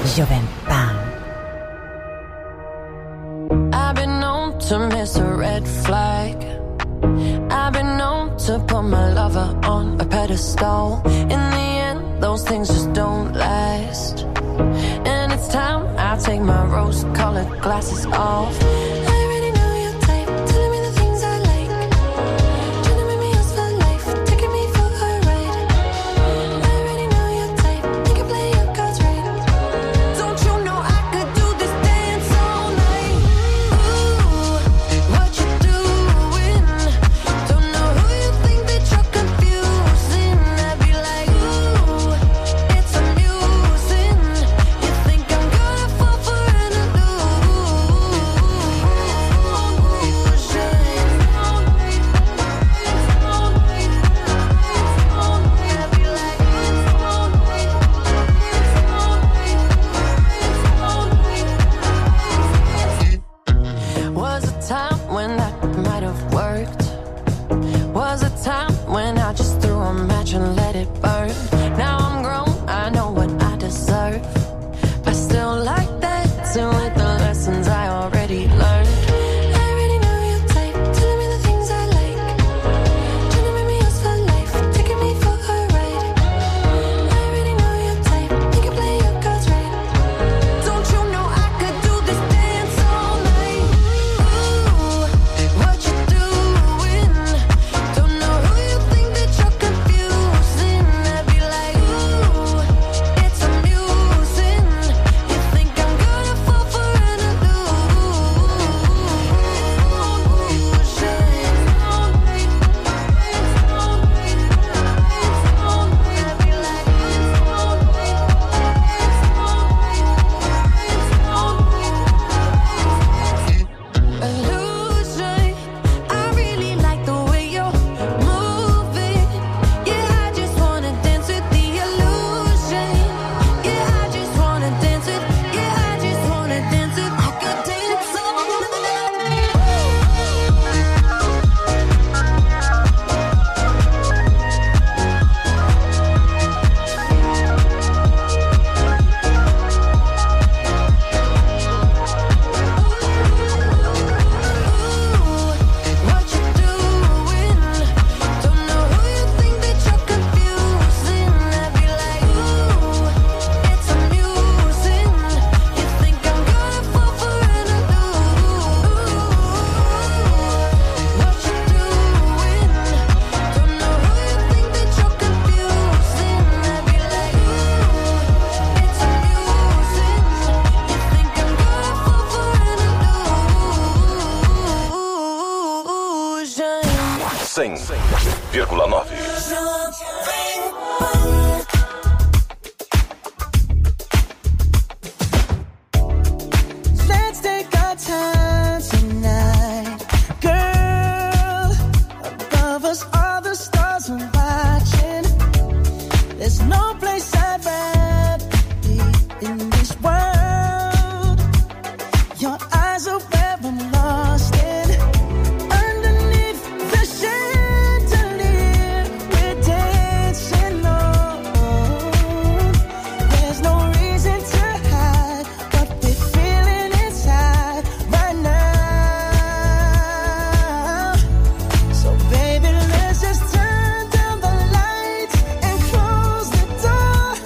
Joven Pan. I've been known to miss a red flag. I've been known to put my lover on a pedestal. In the end, those things just don't last. And it's time I take my rose-colored glasses off. Baby, let's just turn down the lights and close the door.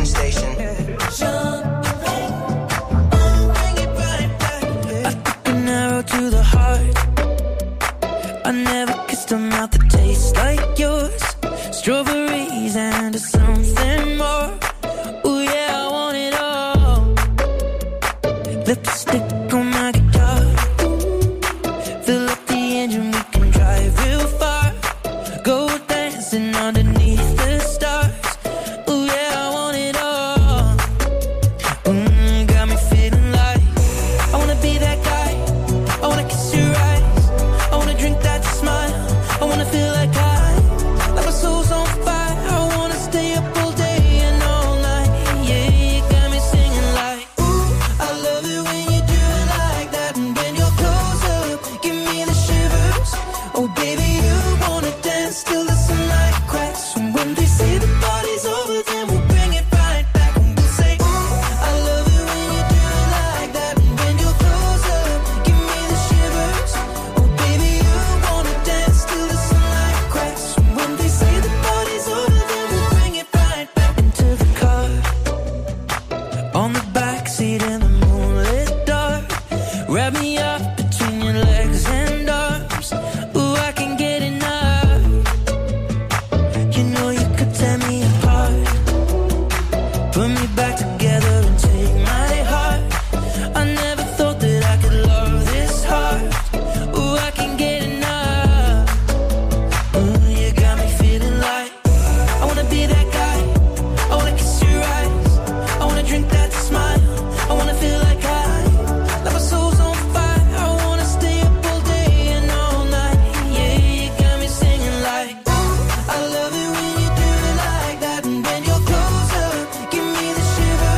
one station. I took an arrow to the heart. I never kissed a mouth that tastes like yours. Strawberries and something more. Ooh yeah, I want it all. Lipstick on my guitar. Fill up the engine, we can drive real far. Go dancing underneath the stars. Ooh yeah, I want it all. Got me feeling like I wanna be that guy. I wanna kiss your eyes. I wanna drink that smile. I wanna feel like like my soul's on fire. I wanna stay up all day and all night. Yeah, you got me singing like, ooh, I love it when you do it like that. And when you're close up, give me the shivers. Oh baby, you wanna dance till the sunlight cracks. And when they say the party's over, then we'll bring it right back. And we'll say, ooh, I love it when you do it like that. And when you're close up, give me the shivers. Oh baby, you wanna dance till the sunlight cracks. And when they say the party's over, then we'll bring it right back. Into the car, on the backseat in the moonlit dark. Wrap me up between your legs and arms. Ooh, I can get enough. You know you could tear me apart. Put me back together and take my heart. I never thought that I could love this hard. Ooh, I can get enough. Ooh, you got me feeling like I wanna be that guy. I wanna kiss your eyes. I wanna drink that smile. I wanna feel like like my soul's on fire. I wanna stay up all day and all night. Yeah, you got me singing like, ooh, I love it when you do it like that. And when you're close up, give me the shiver.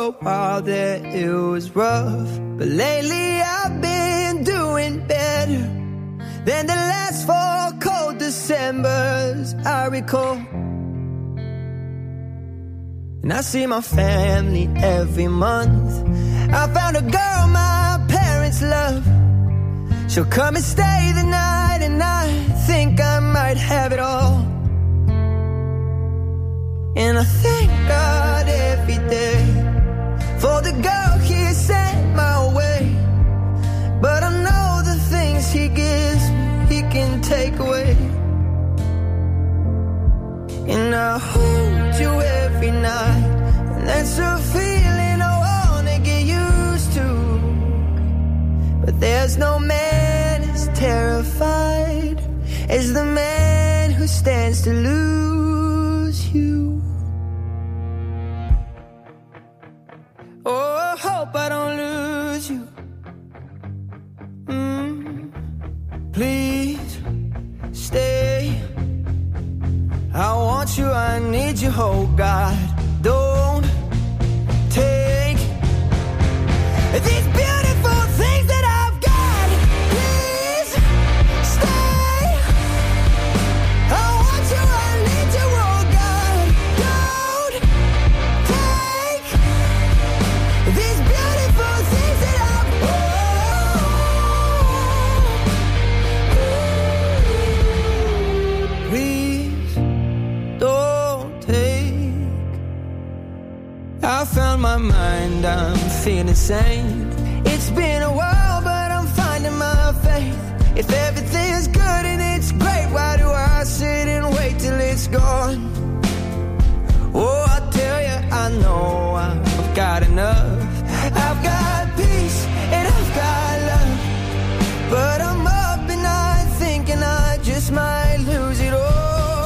a while there it was rough, but lately I've been doing better than the last 4 cold Decembers I recall. And I see my family every month. I found a girl my parents love. She'll come and stay the night, and I think I might have it all. And I thank God every day for the girl He sent my way. But I know the things He gives me, He can take away. And I hold you every night, and that's a feeling I wanna get used to. But there's no man as terrified as the man who stands to lose you. Oh, I hope I don't lose you. Please stay. I want you, I need you, oh God. Don't take these beautiful things that I've got. Please stay. I want you, I need you, oh God. Don't take these beautiful things that I've got. Please don't take. I found my mind, I'm feeling sane. It's been a while, but I'm finding my faith. If everything's good and it's great, why do I sit and wait till it's gone? Oh, I tell you, I know I've got enough. I've got peace and I've got love, but I'm up and I'm thinking I just might lose it all.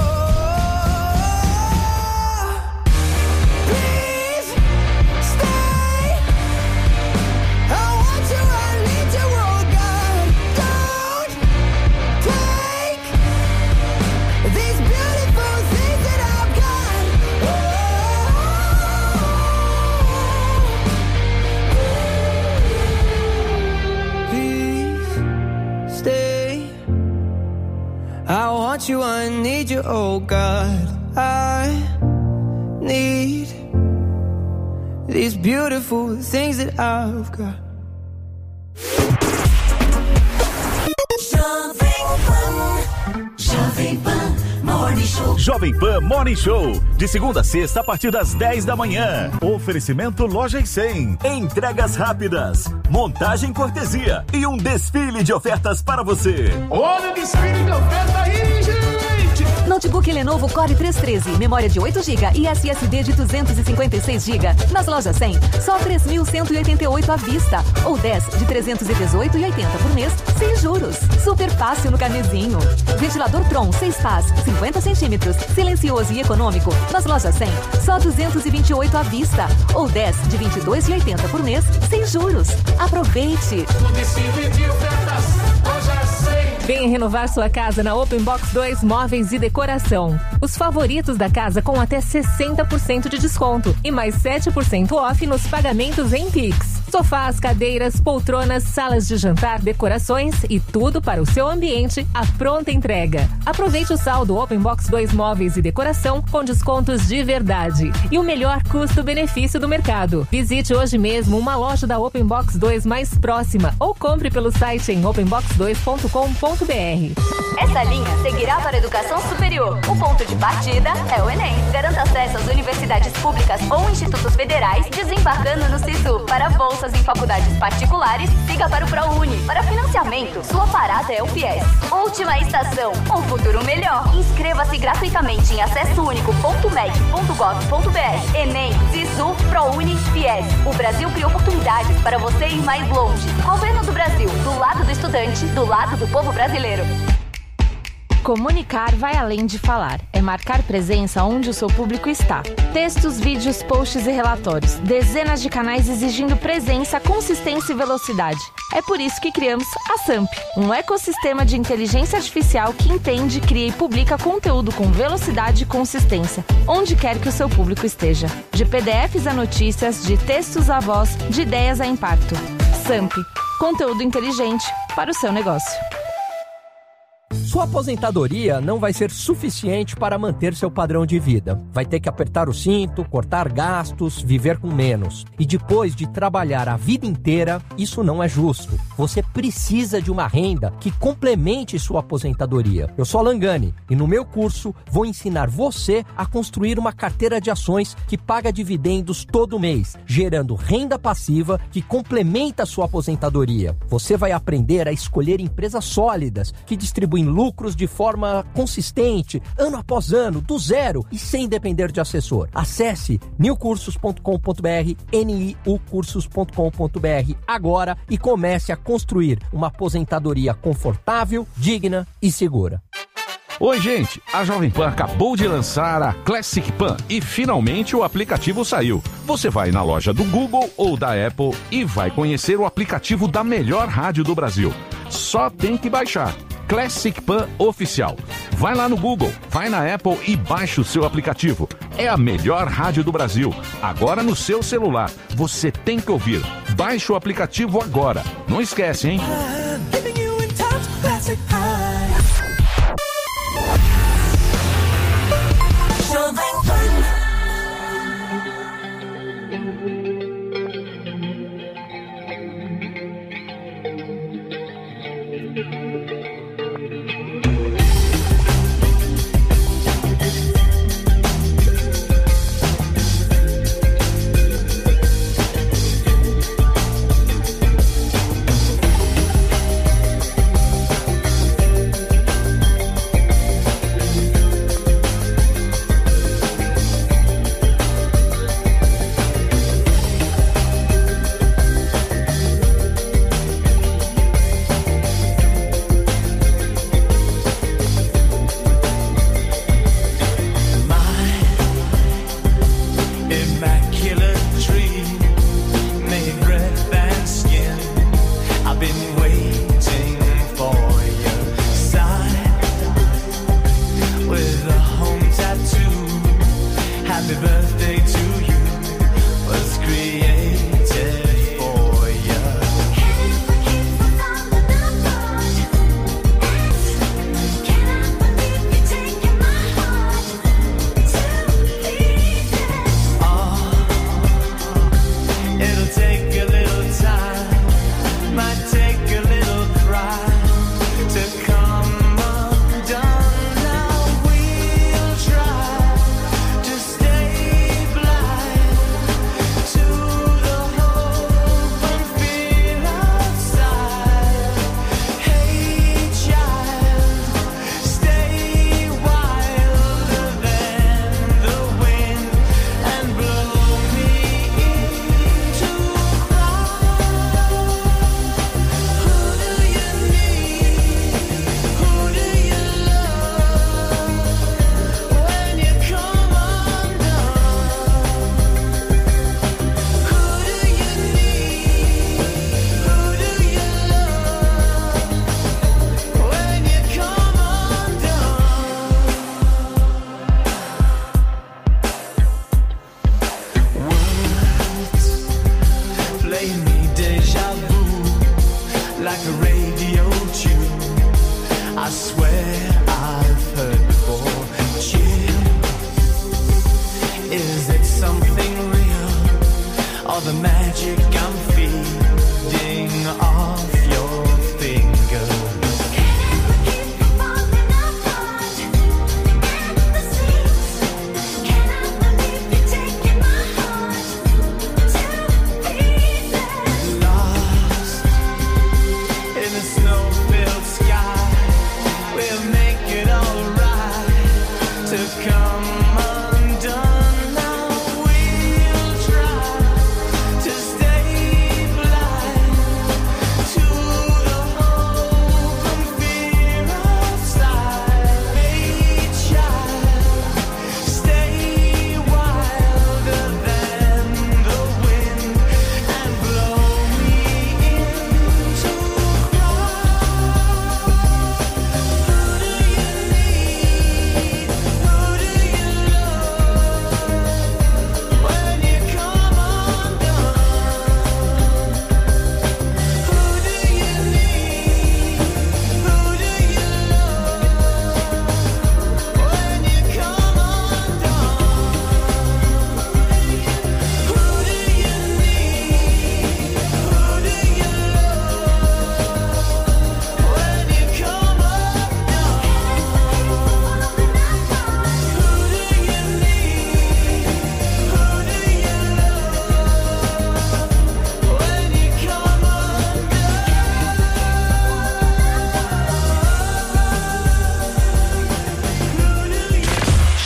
I want you, I need you, oh God. I need these beautiful things that I've got. Jovem Pan Morning Show. Jovem Pan Morning Show. De segunda a sexta a partir das 10 da manhã. Oferecimento Loja e 100. Entregas rápidas. Montagem cortesia. E um desfile de ofertas para você. Olha o desfile de oferta aí, gente! Notebook Lenovo Core 313, memória de 8 GB e SSD de 256 GB. Nas lojas 100, só 3.188 à vista. Ou 10 de 318,80 por mês, sem juros. Super fácil no carnezinho. Ventilador Tron 6 pás, 50 centímetros, silencioso e econômico. Nas lojas 100, só 228 à vista. Ou 10 de 22,80 por mês, sem juros. Aproveite! No desfile de ofertas, loja 100. Venha renovar sua casa na Open Box 2 Móveis e Decoração. Os favoritos da casa com até 60% de desconto e mais 7% off nos pagamentos em Pix. Sofás, cadeiras, poltronas, salas de jantar, decorações e tudo para o seu ambiente à pronta entrega. Aproveite o saldo Open Box 2 Móveis e Decoração com descontos de verdade e o melhor custo-benefício do mercado. Visite hoje mesmo uma loja da Open Box 2 mais próxima ou compre pelo site em openbox2.com.br. Essa linha seguirá para a educação superior. O ponto de partida é o Enem. Garanta acesso às universidades públicas ou institutos federais, desembarcando no Cisu. Para bolsas em faculdades particulares, siga para o ProUni. Para financiamento, sua parada é o FIES. Última estação, um futuro melhor. Inscreva-se gratuitamente em acessounico.mec.gov.br. Enem, Cisu, ProUni, FIES. O Brasil cria oportunidades para você ir mais longe. Governo do Brasil, do lado do estudante, do lado do povo brasileiro. Comunicar vai além de falar. É marcar presença onde o seu público está. Textos, vídeos, posts e relatórios. Dezenas de canais exigindo presença, consistência e velocidade. É por isso que criamos a SAMP, um ecossistema de inteligência artificial que entende, cria e publica conteúdo com velocidade e consistência, onde quer que o seu público esteja. De PDFs a notícias, de textos a voz, de ideias a impacto. SAMP, conteúdo inteligente para o seu negócio. Sua aposentadoria não vai ser suficiente para manter seu padrão de vida. Vai ter que apertar o cinto, cortar gastos, viver com menos. E depois de trabalhar a vida inteira, isso não é justo. Você precisa de uma renda que complemente sua aposentadoria. Eu sou Alan Gani e no meu curso vou ensinar você a construir uma carteira de ações que paga dividendos todo mês, gerando renda passiva que complementa sua aposentadoria. Você vai aprender a escolher empresas sólidas que distribuem lucros de forma consistente, ano após ano, do zero e sem depender de assessor. Acesse niucursos.com.br, niucursos.com.br agora e comece a construir uma aposentadoria confortável, digna e segura. Oi, gente! A Jovem Pan acabou de lançar a Classic Pan e finalmente o aplicativo saiu. Você vai na loja do Google ou da Apple e vai conhecer o aplicativo da melhor rádio do Brasil. Só tem que baixar. Classic Pan Oficial. Vai lá no Google, vai na Apple e baixa o seu aplicativo. É a melhor rádio do Brasil. Agora no seu celular. Você tem que ouvir. Baixe o aplicativo agora. Não esquece, hein?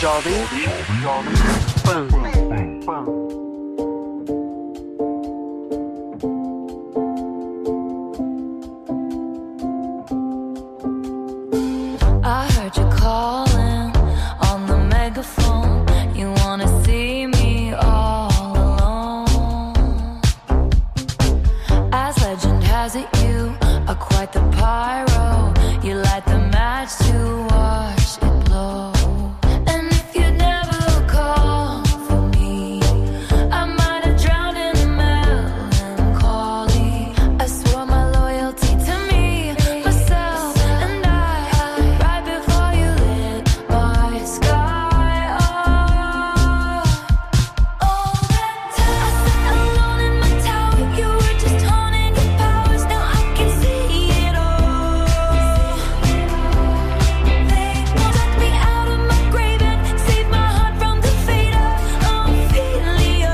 Jovem Pan. I heard you calling on the megaphone. You wanna see me all alone. As legend has it, you are quite the pyro. You light the match to watch it blow. And if you never call for me, I might have drowned in melancholy. I swore my loyalty to me, myself, and I. Right before you lit my sky up. All that time I sat alone in my tower. You were just honing your powers. Now I can see it all. They knocked me out of my grave and saved my heart from the fate of Ophelia.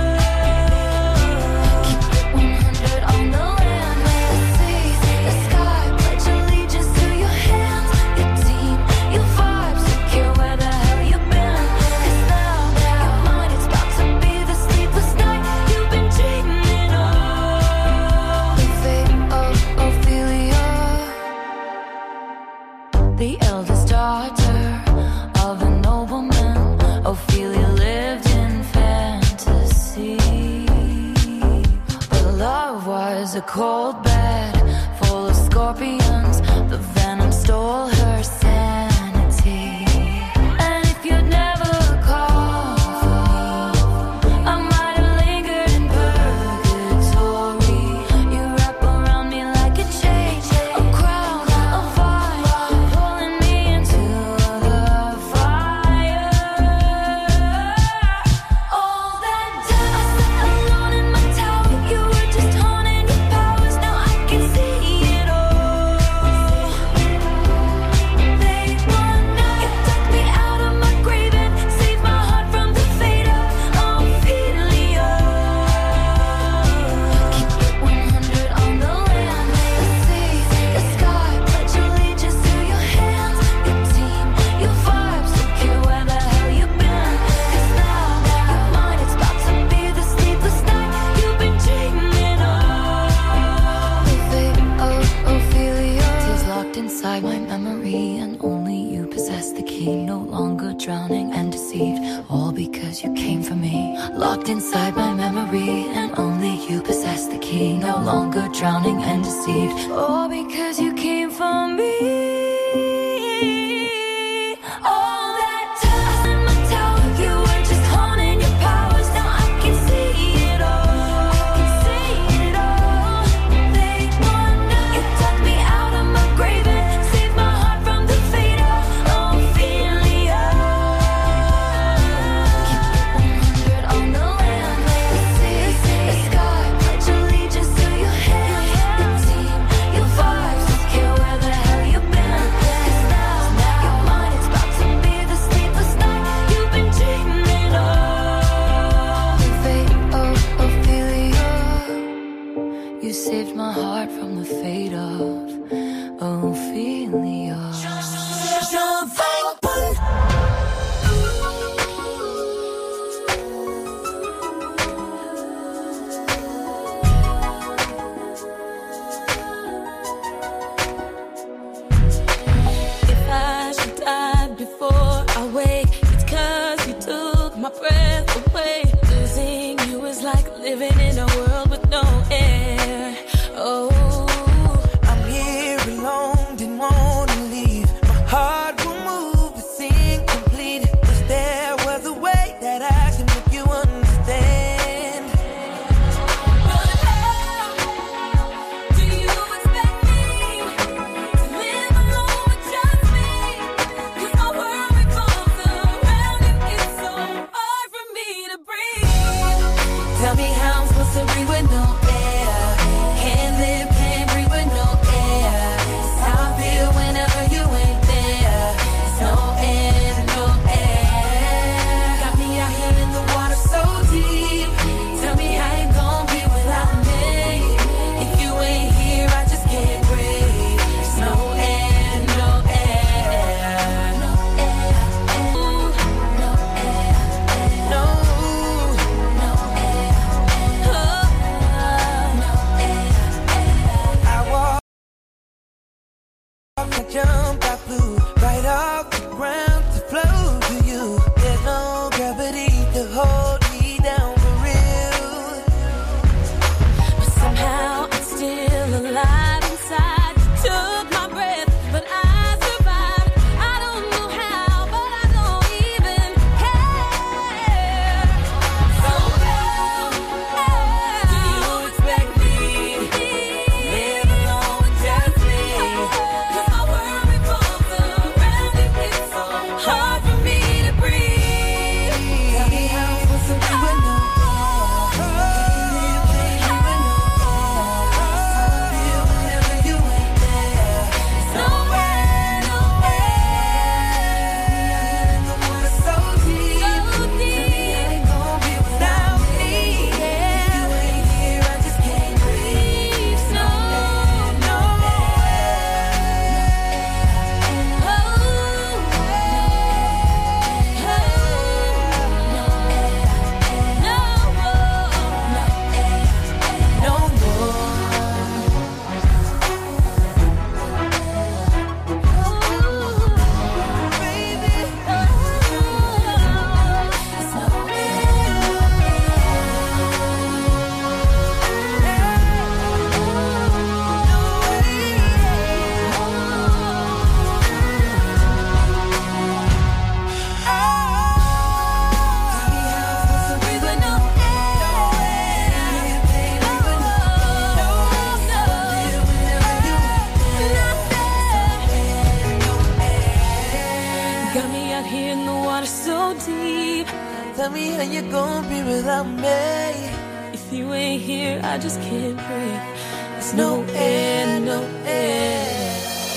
Keep it 100 on the land. May I see the sky, pledge allegiance to your hands, your team, your vibes, secure where the hell you been. 'Cause now your mind is about to be the sleepless night you've been dreaming of. The fate of Ophelia, the eldest daughter of a nobleman. Ophelia lived in fantasy, but love was a cold bed full of scorpions. The venom stole her sanity. And if you'd never called for me, I might have lingered in purgatory. You wrap around me like a chain, a crown, a fire, pulling me into the fire. All that time I sat alone in my tower. You were just honing your powers. Now I can see it all. They won now. You took me out of my grave and saved my heart from the fate of Ophelia. Keep it 100 on the land. May I see the sky, pledge allegiance to your hands, your team, your vibes, secure where the hell you been. 'Cause now your mind is about to be the sleepless night you've been dreaming of. The fate of Ophelia. Tears locked inside my memory, and only you possess the key. No longer drowning and deceived, all because you came for me. Locked inside my memory, and only you possess the key. No longer drowning and deceived, all because you came for me. All that time in my tower, you were just honing your powers. Now I can see it all. I can see it all. They won now. You took me out of my grave and saved my heart from the fate of Ophelia. Keep it 100 on the land. May I see the sky, pledge allegiance to your hands, your team, your vibes, secure where the hell you been. in the water so deep. Tell me how you gonna be without me. If you ain't here, I just can't breathe. There's no air, no air.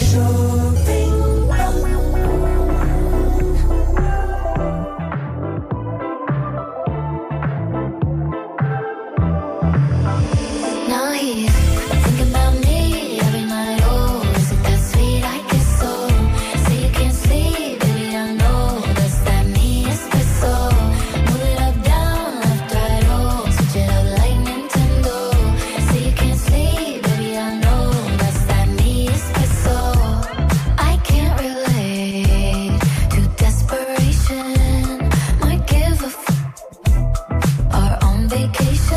Now he's thinking about me every night. Oh, is it that sweet? I guess so. Say you can't sleep, baby, I know that's that me espresso. Move it up, down, left, right, oh, switch it up like Nintendo. Say you can't sleep, baby, I know that's that me espresso. I can't relate to desperation. Might give a or on vacation.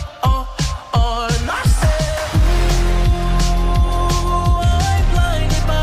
Blinded by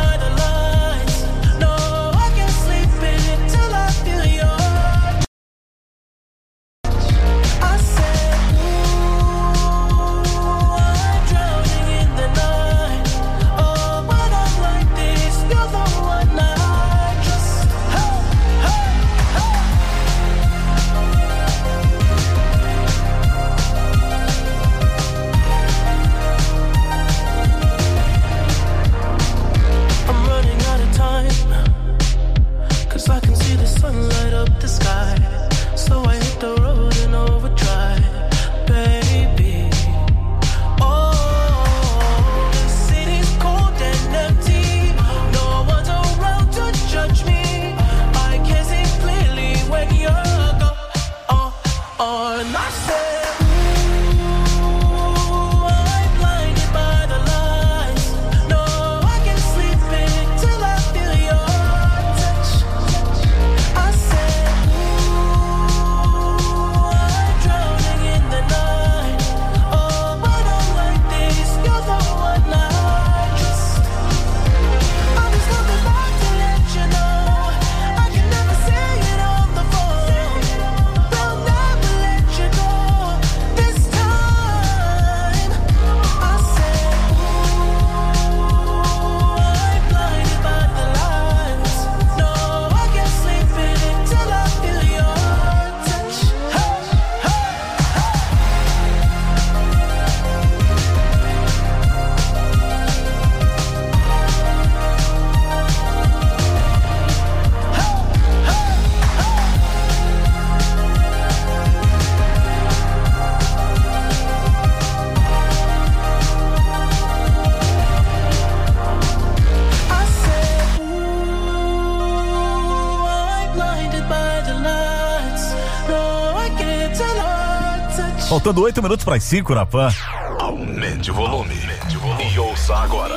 Faltando 8 minutos para as 5 na Pan. Aumente o volume. E ouça agora.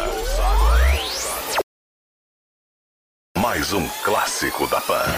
Mais um clássico da Pan.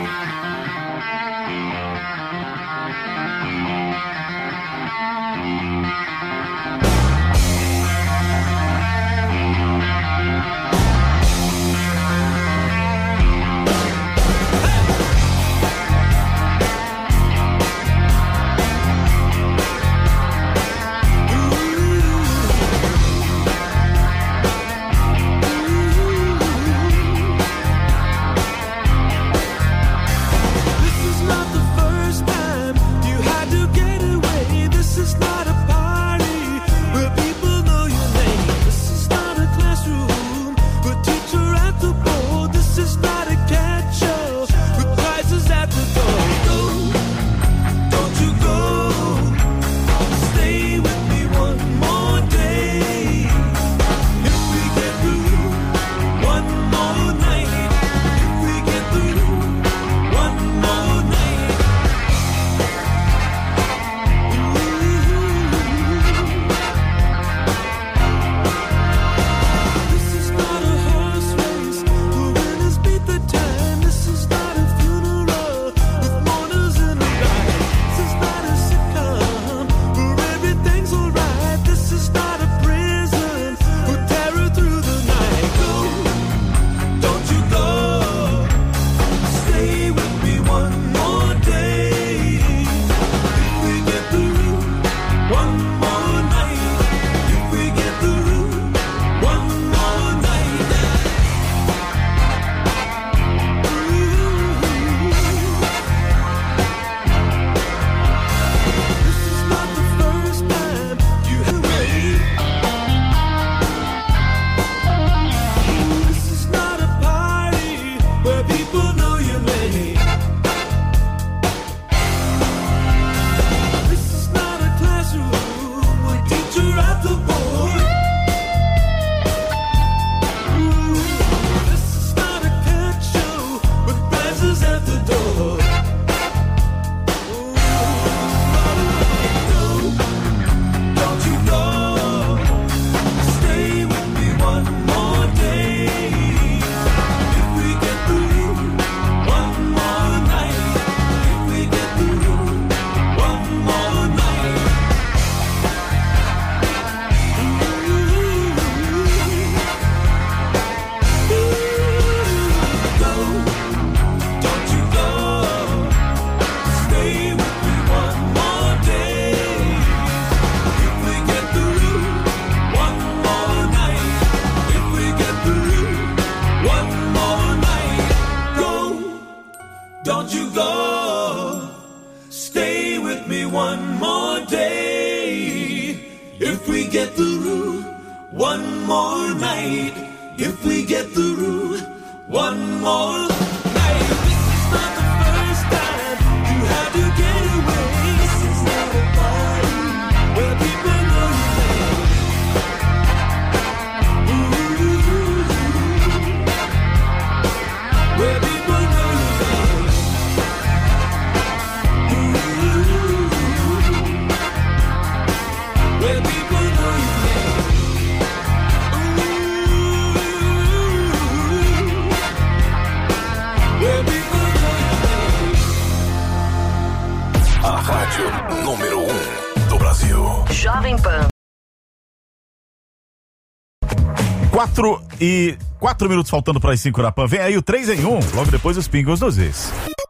E 4 minutos faltando para as 5 da Pan. Vem aí o 3 em 1, logo depois os pingos nos is.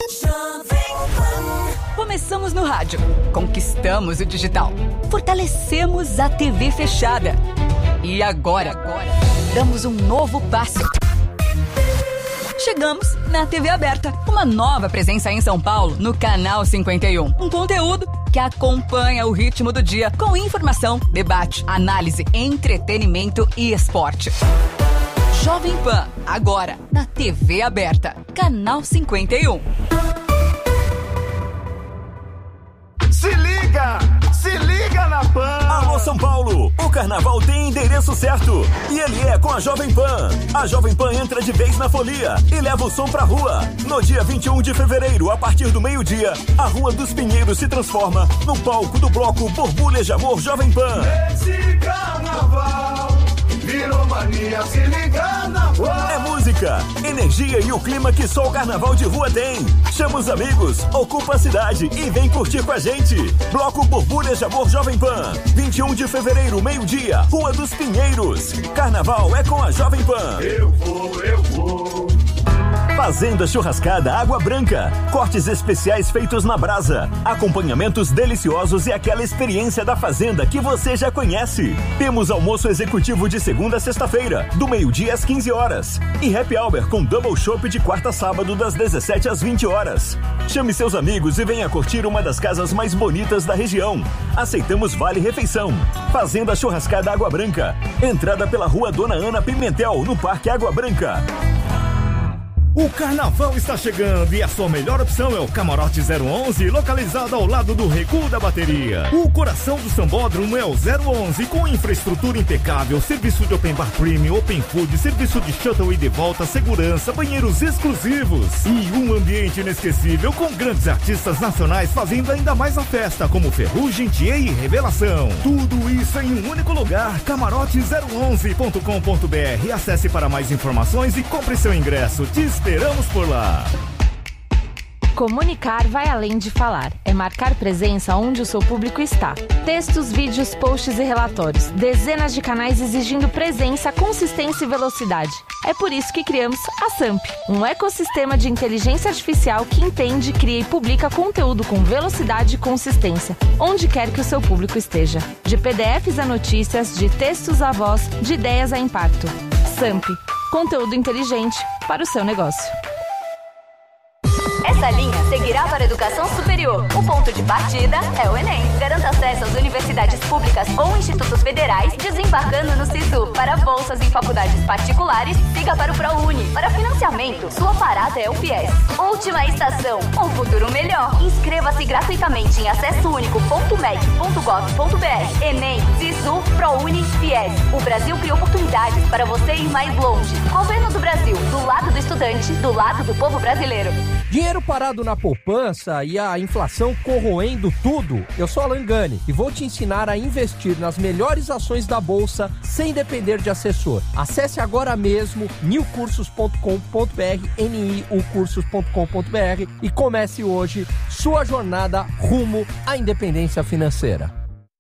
Começamos no rádio, conquistamos o digital, fortalecemos a TV fechada. E agora damos um novo passo. Chegamos na TV aberta, uma nova presença em São Paulo, no Canal 51. Um conteúdo que acompanha o ritmo do dia, com informação, debate, análise, entretenimento e esporte. Jovem Pan, agora na TV aberta, Canal 51. Se liga na Pan! Alô, São Paulo. O carnaval tem endereço certo e ele é com a Jovem Pan. A Jovem Pan entra de vez na folia e leva o som pra rua. No dia 21 de fevereiro, a partir do meio-dia, a Rua dos Pinheiros se transforma no palco do bloco Borbulhas de Amor Jovem Pan. Esse carnaval virou mania, se liga na voz. É música, energia e o clima que só o carnaval de rua tem. Chama os amigos, ocupa a cidade e vem curtir com a gente. Bloco Borbulhas de Amor Jovem Pan. 21 de fevereiro, meio-dia, Rua dos Pinheiros. Carnaval é com a Jovem Pan. Eu vou. Fazenda Churrascada Água Branca. Cortes especiais feitos na brasa. Acompanhamentos deliciosos e aquela experiência da fazenda que você já conhece. Temos almoço executivo de segunda a sexta-feira, do meio-dia às 15 horas. E happy hour com double chopp de quarta a sábado, das 17 às 20 horas. Chame seus amigos e venha curtir uma das casas mais bonitas da região. Aceitamos Vale Refeição. Fazenda Churrascada Água Branca. Entrada pela Rua Dona Ana Pimentel, no Parque Água Branca. O carnaval está chegando e a sua melhor opção é o Camarote 011, localizado ao lado do Recuo da Bateria. O coração do sambódromo é o 011, com infraestrutura impecável, serviço de open bar premium, open food, serviço de shuttle e de volta, segurança, banheiros exclusivos e um ambiente inesquecível com grandes artistas nacionais fazendo ainda mais a festa, como Ferrugem, Thier e Revelação. Tudo isso em um único lugar, camarote011.com.br. Acesse para mais informações e compre seu ingresso. Te esperamos por lá. Comunicar vai além de falar. É marcar presença onde o seu público está. Textos, vídeos, posts e relatórios. Dezenas de canais exigindo presença, consistência e velocidade. É por isso que criamos a SAMP, um ecossistema de inteligência artificial que entende, cria e publica conteúdo com velocidade e consistência, onde quer que o seu público esteja. De PDFs a notícias, de textos a voz, de ideias a impacto. SAMP, conteúdo inteligente para o seu negócio. Essa linha seguirá para a educação superior. O ponto de partida é o Enem. Garanta acesso às universidades públicas ou institutos federais, desembarcando no SISU. Para bolsas em faculdades particulares, siga para o ProUni. Para financiamento, sua parada é o FIES. Última estação, um futuro melhor. Inscreva-se gratuitamente em acessounico.mec.gov.br. Enem, SISU, ProUni, FIES. O Brasil cria oportunidades para você ir mais longe. Governo do Brasil, do lado do estudante, do lado do povo brasileiro. Dinheiro parado na poupança e a inflação corroendo tudo. Eu sou Alan Gani e vou te ensinar a investir nas melhores ações da Bolsa sem depender de assessor. Acesse agora mesmo niucursos.com.br, niucursos.com.br e comece hoje sua jornada rumo à independência financeira.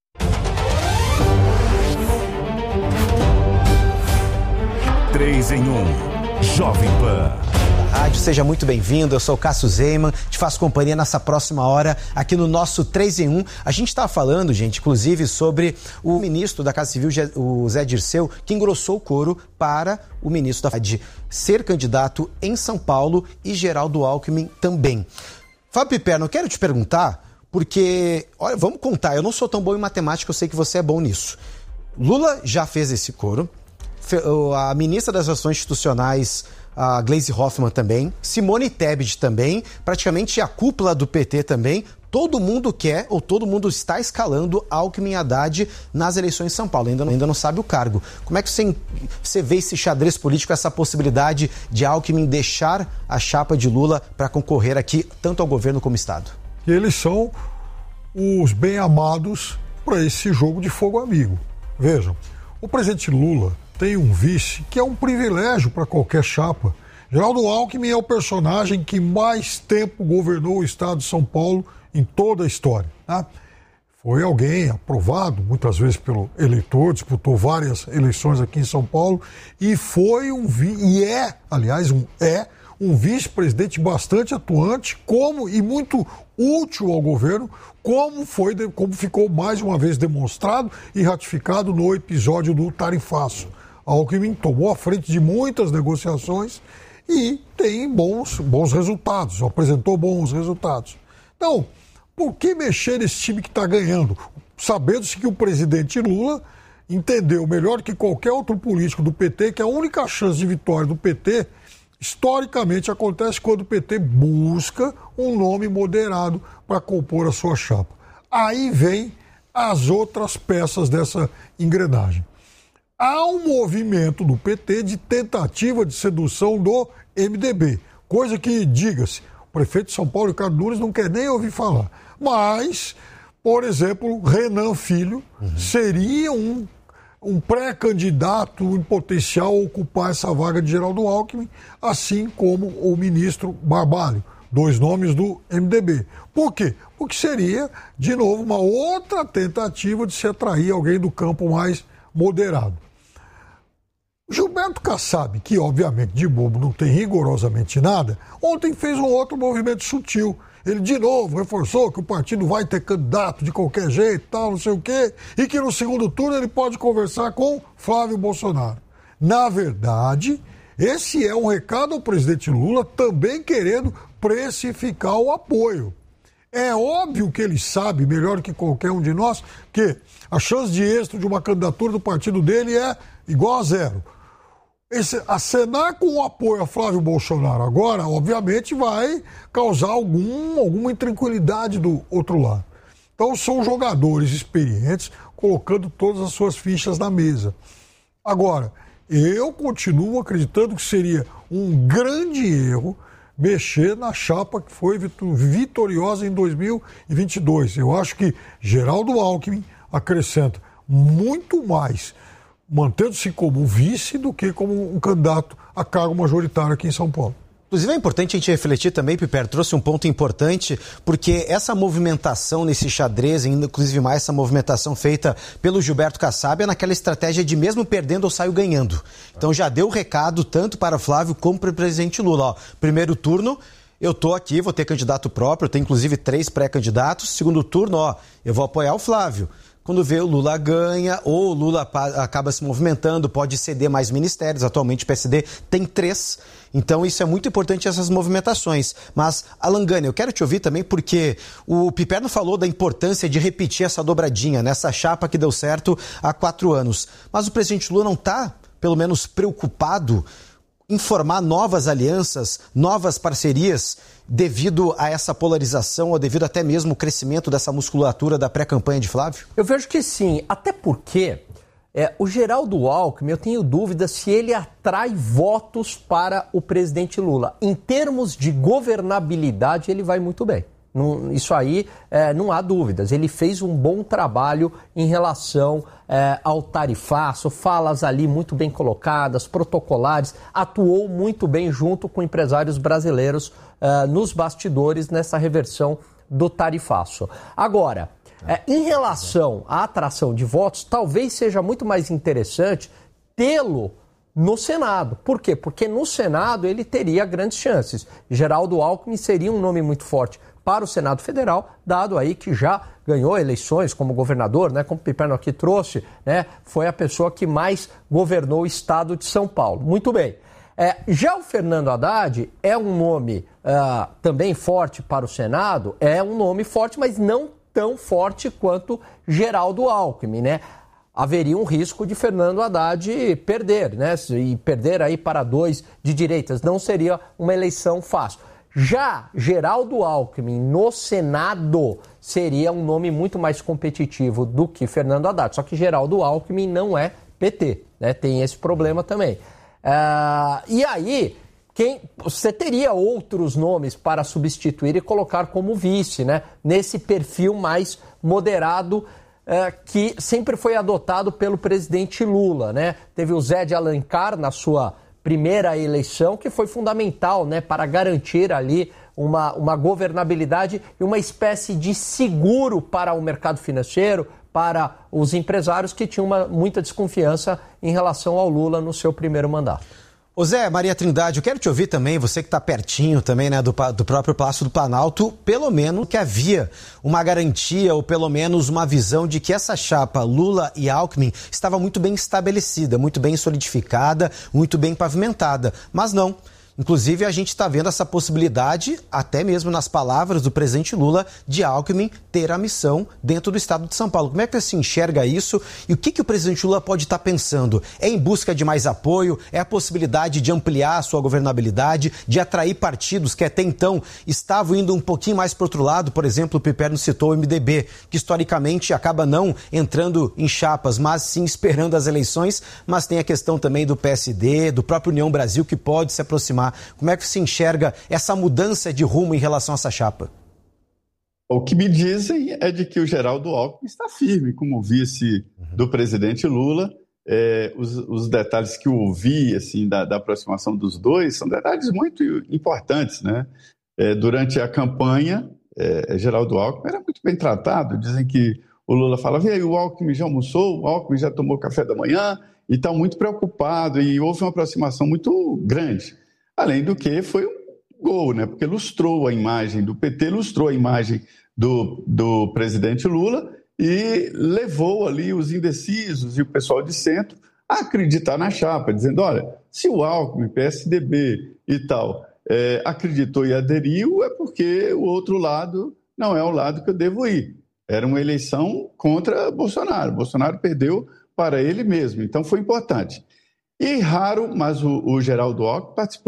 Três em um. Jovem Pan. Rádio, seja muito bem-vindo, eu sou o Cássio Zeiman, te faço companhia nessa próxima hora aqui no nosso 3 em 1. A gente está falando, gente, inclusive sobre o ministro da Casa Civil, o Zé Dirceu, que engrossou o coro para o ministro da de ser candidato em São Paulo e Geraldo Alckmin também. Fábio Piperno, eu quero te perguntar, porque, olha, vamos contar, eu não sou tão bom em matemática, eu sei que você é bom nisso. Lula já fez esse coro, a ministra das Relações Institucionais, a Gleisi Hoffmann também, Simone Tebet também, praticamente a cúpula do PT também, todo mundo quer ou todo mundo está escalando Alckmin e Haddad nas eleições em São Paulo, ainda não sabe o cargo. Como é que você vê esse xadrez político, essa possibilidade de Alckmin deixar a chapa de Lula para concorrer aqui, tanto ao governo como ao Estado? E eles são os bem-amados para esse jogo de fogo amigo. Vejam, o presidente Lula tem um vice que é um privilégio para qualquer chapa. Geraldo Alckmin é o personagem que mais tempo governou o estado de São Paulo em toda a história, né? Foi alguém aprovado muitas vezes pelo eleitor, disputou várias eleições aqui em São Paulo e foi um vice-presidente bastante atuante e muito útil ao governo, como ficou mais uma vez demonstrado e ratificado no episódio do tarifaço. Alckmin tomou a frente de muitas negociações e tem bons resultados, apresentou bons resultados. Então, por que mexer nesse time que está ganhando? Sabendo-se que o presidente Lula entendeu melhor que qualquer outro político do PT que a única chance de vitória do PT, historicamente, acontece quando o PT busca um nome moderado para compor a sua chapa. Aí vem as outras peças dessa engrenagem. Há um movimento do PT de tentativa de sedução do MDB, coisa que, diga-se, o prefeito de São Paulo, Ricardo Nunes, não quer nem ouvir falar. Mas, por exemplo, Renan Filho seria um pré-candidato em potencial a ocupar essa vaga de Geraldo Alckmin, assim como o ministro Barbalho, 2 nomes do MDB. Por quê? Porque seria, de novo, uma outra tentativa de se atrair alguém do campo mais moderado. Gilberto Kassab, que obviamente de bobo não tem rigorosamente nada, ontem fez um outro movimento sutil. Ele de novo reforçou que o partido vai ter candidato de qualquer jeito, tal, não sei o quê, e que no segundo turno ele pode conversar com Flávio Bolsonaro. Na verdade, esse é um recado ao presidente Lula também querendo precificar o apoio. É óbvio que ele sabe, melhor que qualquer um de nós, que a chance de êxito de uma candidatura do partido dele é igual a 0. Acenar com o apoio a Flávio Bolsonaro agora, obviamente, vai causar alguma intranquilidade do outro lado. Então, são jogadores experientes colocando todas as suas fichas na mesa. Agora, eu continuo acreditando que seria um grande erro mexer na chapa que foi vitoriosa em 2022. Eu acho que Geraldo Alckmin acrescenta muito mais mantendo-se como vice do que como um candidato a cargo majoritário aqui em São Paulo. Inclusive é importante a gente refletir também, Piper, trouxe um ponto importante, porque essa movimentação nesse xadrez, inclusive mais essa movimentação feita pelo Gilberto Kassab, é naquela estratégia de mesmo perdendo eu saio ganhando. Então já deu o recado tanto para Flávio como para o presidente Lula. Ó, primeiro turno, eu tô aqui, vou ter candidato próprio, eu tenho inclusive 3 pré-candidatos. Segundo turno, ó, eu vou apoiar o Flávio. Quando vê o Lula ganha, ou o Lula acaba se movimentando, pode ceder mais ministérios. Atualmente o PSD tem 3. Então isso é muito importante, essas movimentações. Mas, Alan Gani, eu quero te ouvir também porque o Piperno falou da importância de repetir essa dobradinha, nessa chapa que deu certo há 4 anos. Mas o presidente Lula não está, pelo menos, preocupado em formar novas alianças, novas parcerias devido a essa polarização ou devido até mesmo ao crescimento dessa musculatura da pré-campanha de Flávio? Eu vejo que sim, até porque o Geraldo Alckmin, eu tenho dúvida se ele atrai votos para o presidente Lula. Em termos de governabilidade, ele vai muito bem. Isso aí não há dúvidas. Ele fez um bom trabalho em relação ao tarifaço, falas ali muito bem colocadas, protocolares, atuou muito bem junto com empresários brasileiros nos bastidores nessa reversão do tarifaço. Agora, em relação à atração de votos, talvez seja muito mais interessante tê-lo no Senado. Por quê? Porque no Senado ele teria grandes chances. Geraldo Alckmin seria um nome muito forte para o Senado Federal, dado aí que já ganhou eleições como governador, né, como o Piperno aqui trouxe, né, foi a pessoa que mais governou o estado de São Paulo. Muito bem. Já o Fernando Haddad é um nome também forte para o Senado, é um nome forte, mas não tão forte quanto Geraldo Alckmin, né? Haveria um risco de Fernando Haddad perder, né? E perder aí para 2 de direitas. Não seria uma eleição fácil. Já Geraldo Alckmin no Senado seria um nome muito mais competitivo do que Fernando Haddad. Só que Geraldo Alckmin não é PT, né? Tem esse problema também. E aí, você teria outros nomes para substituir e colocar como vice, né? Nesse perfil mais moderado que sempre foi adotado pelo presidente Lula, né? Teve o Zé de Alencar na sua primeira eleição, que foi fundamental, né, para garantir ali uma governabilidade e uma espécie de seguro para o mercado financeiro, para os empresários que tinham muita desconfiança em relação ao Lula no seu primeiro mandato. Ô Zé, Maria Trindade, eu quero te ouvir também, você que está pertinho também, né, do próprio Palácio do Planalto, pelo menos que havia uma garantia ou pelo menos uma visão de que essa chapa Lula e Alckmin estava muito bem estabelecida, muito bem solidificada, muito bem pavimentada, mas não. Inclusive, a gente está vendo essa possibilidade, até mesmo nas palavras do presidente Lula, de Alckmin ter a missão dentro do estado de São Paulo. Como é que você enxerga isso e o que o presidente Lula pode estar pensando? É em busca de mais apoio? É a possibilidade de ampliar a sua governabilidade, de atrair partidos que até então estavam indo um pouquinho mais para o outro lado? Por exemplo, o Piperno citou o MDB, que historicamente acaba não entrando em chapas, mas sim esperando as eleições, mas tem a questão também do PSD, do próprio União Brasil, que pode se aproximar. Como é que se enxerga essa mudança de rumo em relação a essa chapa? O que me dizem é de que o Geraldo Alckmin está firme como vice do presidente Lula. Os detalhes que eu ouvi assim, da aproximação dos dois são detalhes muito importantes, né? Durante a campanha, Geraldo Alckmin era muito bem tratado. Dizem que o Lula falava, e aí, o Alckmin já almoçou, o Alckmin já tomou café da manhã, e está muito preocupado, e houve uma aproximação muito grande. Além do que foi um gol, né? Porque lustrou a imagem do PT, lustrou a imagem do presidente Lula e levou ali os indecisos e o pessoal de centro a acreditar na chapa, dizendo, olha, se o Alckmin, PSDB e tal, acreditou e aderiu, é porque o outro lado não é o lado que eu devo ir. Era uma eleição contra Bolsonaro. Bolsonaro perdeu para ele mesmo, então foi importante. E raro, mas o Geraldo Alckmin participou